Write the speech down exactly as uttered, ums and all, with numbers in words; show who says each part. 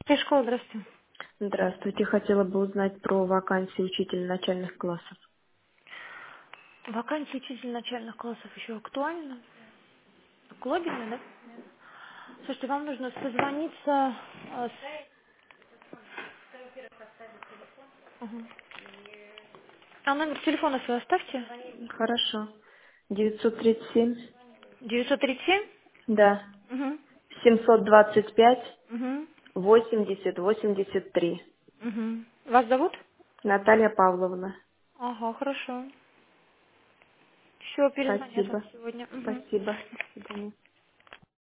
Speaker 1: Ты школа, здравствуйте.
Speaker 2: Здравствуйте. Хотела бы узнать про вакансию учителя начальных классов.
Speaker 1: Вакансия учителя начальных классов еще актуальна? Глобально, да? Слушайте, вам нужно созвониться э, с... Мгм. А номер телефона свой оставьте.
Speaker 2: Хорошо. девятьсот тридцать семь.
Speaker 1: девятьсот тридцать семь.
Speaker 2: Да.
Speaker 1: Угу.
Speaker 2: семьсот двадцать пять.
Speaker 1: Угу.
Speaker 2: восемьдесят восемьдесят три.
Speaker 1: Угу. Вас зовут?
Speaker 2: Наталья Павловна.
Speaker 1: Ага, хорошо. Все, перезвонят вам
Speaker 2: Спасибо.
Speaker 1: сегодня. Угу.
Speaker 2: Спасибо. До свидания.